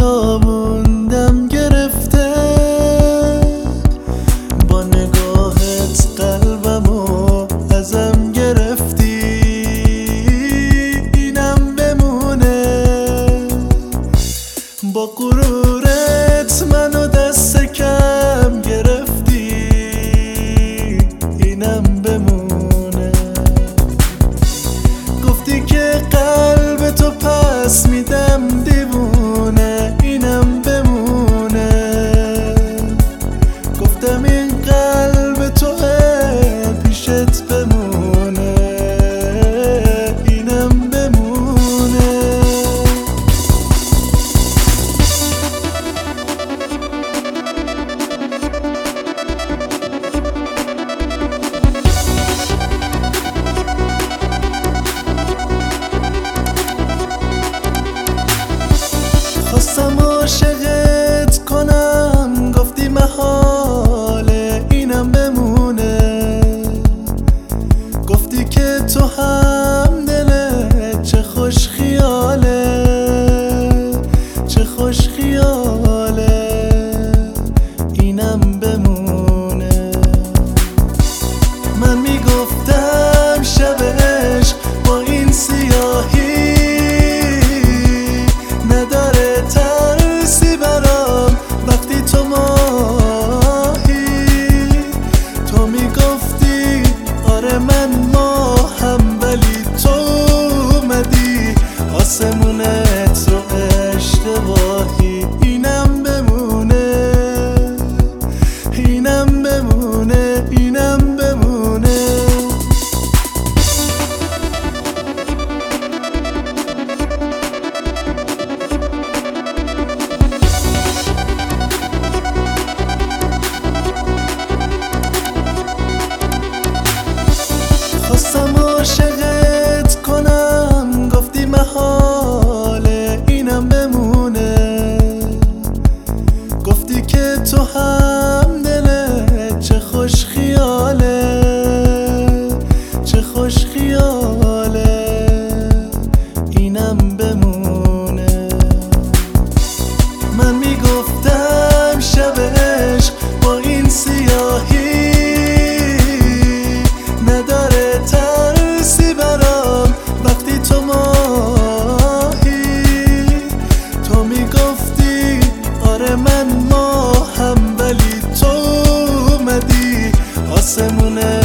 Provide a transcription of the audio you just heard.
خیابون دم گرفته، با نگاهت قلبمو ازم گرفتی، اینم بمونه. با غرورت منو دست کم گرفتی، اینم بمونه. گفتی که قلب تو پس میدم دیوونه، اینم بمونه. گفتم این قلب توه پیشت بمونه، اینم بمونه. خواستم عاشقت کنم، گفتی محاله، اینم بمونه. گفتی که تو هم دلت چه خوش خیاله، چه خوش خیاله، اینم بمونه. من میگفتم شب عشق با این سیاهی نداره ترسی برام، وقتی تو ماهی. تو میگفتی آره من ماهم، ولی تو اومدی آسمونت رو اشتباهی، اینم بمونه، اینم بمونه، اینم بمونه. خواستم عاشقت کنم، گفتی محاله، اینم بمونه. گفتی که تو هم دلت چه خوش خیاله، چه خوش خیاله، اینم بمونه. من میگفتم شب عشق با این سیاهی نداره ترسی برام، وقتی تو ماهی. تو میگفتی آره من ماهم، ولی تو اومدی آسمونه